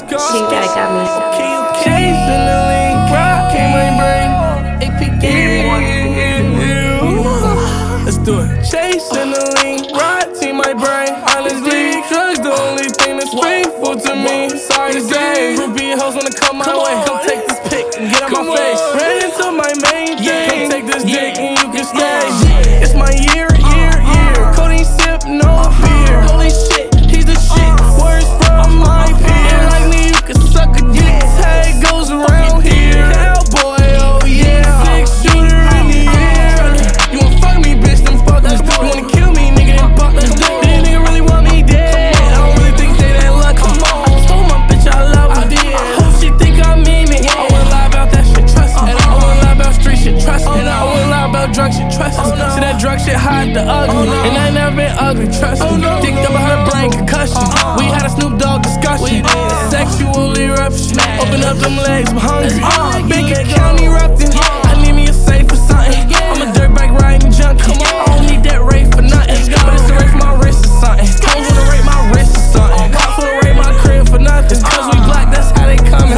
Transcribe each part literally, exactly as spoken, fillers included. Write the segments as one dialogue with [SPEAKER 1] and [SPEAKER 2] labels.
[SPEAKER 1] go.
[SPEAKER 2] Think that got me.
[SPEAKER 1] Okay, okay. In the link, rock in my brain. A P K. Let's do it. Chasing the link, rock in my brain. Honestly, drugs the only thing that's faithful to me. Sorry to say, groupie hoes wanna come my way. Come take this pic and get on my face. Ran into my main thing. Come take this dick and you can stay. It's my year, year, year. Codeine sip, no beer. Holy shit, he's the shit. Words from my peer. Like me, you can suck a dick. Tag goes around here. Cowboy, oh yeah. Six shooter in the air. You wanna fuck me, bitch? Then fuck this. You wanna kill me, nigga? Then fuck this. Then nigga really want me dead. I don't really think they that lucky. Come on, I told my bitch I love her. I did. I hope she think I mean me. I wouldn't lie about that shit, trust me. And I wouldn't lie about street shit, trust me. And I wouldn't lie about drug shit, trust me. See that drug shit hide the ugly, and I ain't never been ugly, trust me. Dicked up her brain concussion. We had a Snoop Dogg discussion. Sexual eruption. Open up them legs, I'm hungry. Big account erupting. I need me a safe for something. I'm a dirtbag riding junkie. I don't need that rate for nothing, but it's the rate for my wrist or something. Hoes wanna rate my wrist or something. Cops wanna rate my crib for nothing. Cause we black, that's how they coming.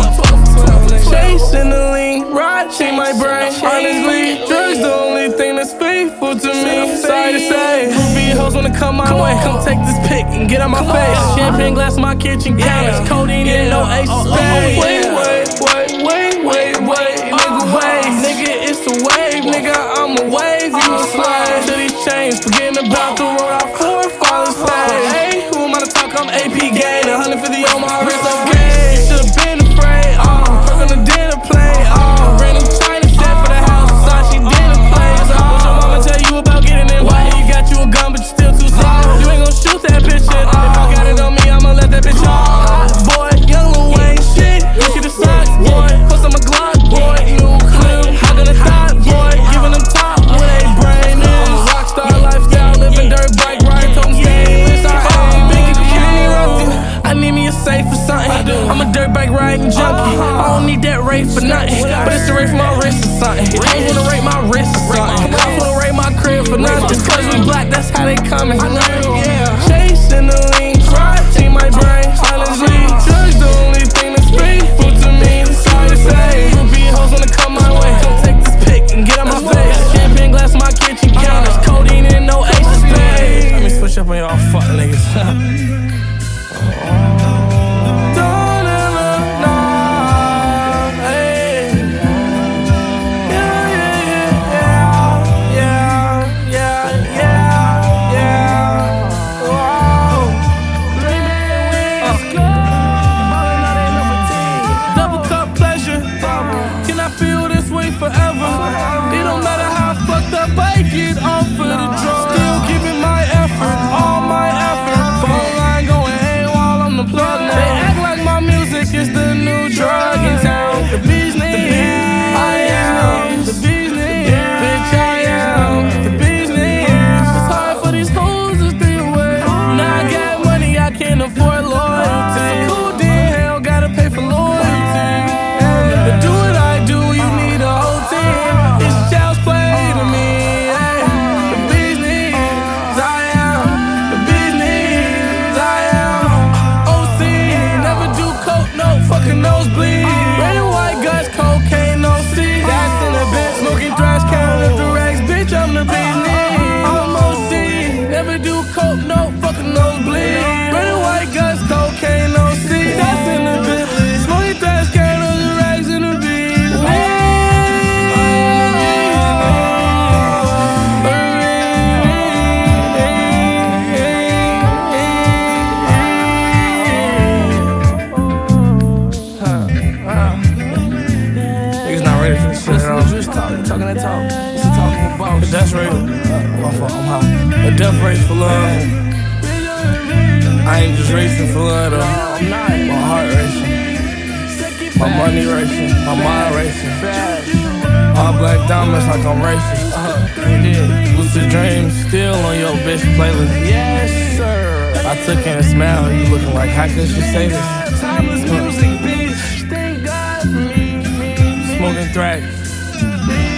[SPEAKER 1] Chasing the lean, watching my brain. Honestly, drugs the only thing that's faithful to me. Sorry to say, groupie hoes wanna come my way. Come take this pic and get on my face. Champagne glass, my kitchen counters. Codeine and no ace of spades. Wait, wait, wait, wait, wait, wait, nigga, wave. Nigga, it's a wave, nigga, I'm a wave. You a slave to these chains, forgetting about the road our forefathers paved. Hey, who am I to talk? I'm A P Gain, one fifty on my wrist, okay. Should've been afraid, oh, perk on the dinner plate, oh. Random China set for the house, Versace dinner plates, oh. What your mama tell you about getting in? Why you got you a gun, but you still too soft? You ain't gon' shoot that bitch shit. If I got it on me, I'ma let that bitch off. Boy, young Lil Wayne shit, you see the socks, boy. Plus I'm a Glock, boy, new clip. How gonna thought, boy, giving them top when they brain is. Rockstar lifestyle, living dirt bike, ride, toting stainless. I ain't big county erupting. I need me a safe for something. I'm a dirt bike riding junkie. I don't need that rate for nothing, but it's the rate for my wrist or something. Hoes wanna rate my wrist or something. Cops wanna rate my crib for nothing. Cause we black, that's how they coming. Chasing the lean, rotting my brain. Honestly, drugs the only thing that's faithful to me. Sorry to say, groupie hoes wanna come my way. Come take this pic and get on my face. Champagne glass, my kitchen counters. Codeine and no ace of spades. Let me switch up on y'all fuck niggas. Forever. It don't matter how fucked up I get off of the drugs. Still giving my effort, all my effort. Phone line going AWOL, I'm the plug now. They act like my music is the new drug in town. The business, I am. The business, bitch, I am. The business. It's hard for these hoes to stay away. Now I got money, I can't afford loyalty. It's a cool deal, hell, gotta pay for loyalty. To do what I do, you need a whole team. It's child's play to me. Hey. The business, I am. The business, I am. O C, never do coke, no fucking nosebleed. Red and white guts, cocaine, no C. Gas in the bitch, smoking thrash, counting up the racks. Bitch, I'm the business. I'm O C, never do coke, no fucking nosebleed. Red and white guts, cocaine, no C. That's in the bitch, smoking thrash, counting up the racks in the bitch. Talking that talk, it's a talking about the death rate. Uh, my fault, I'm high. The death rate for love. I ain't just racing for love though. My heart racing, my money racing, my mind racing. All black diamonds like I'm racist. Uh, Lucid dreams still on your bitch playlist. Yes sir. I took in a smile, you looking like how could she say this? Timeless music, bitch. Thank God for me. Smoking thrash.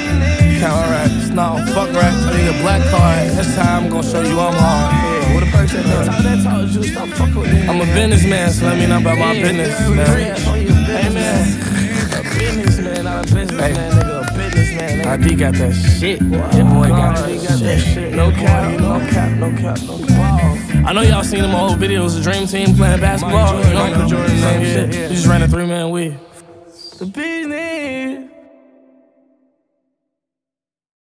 [SPEAKER 1] Count racks, no, fuck racks, I need a black card. This time I'm gonna show you I'm hard. Yeah, what a person said that. Talk that talk, Juice. Stop fucking with me. I'm a businessman, so let me know about my business, man. Hey, man. A businessman, not a businessman, nigga. A businessman, nigga. I D got that shit. That boy got that shit. No cap, no cap, no cap, no cap. I know y'all seen them old videos of Dream Team playing basketball. You know, Michael Jordan, same shit. You just ran a three-man weave. The business.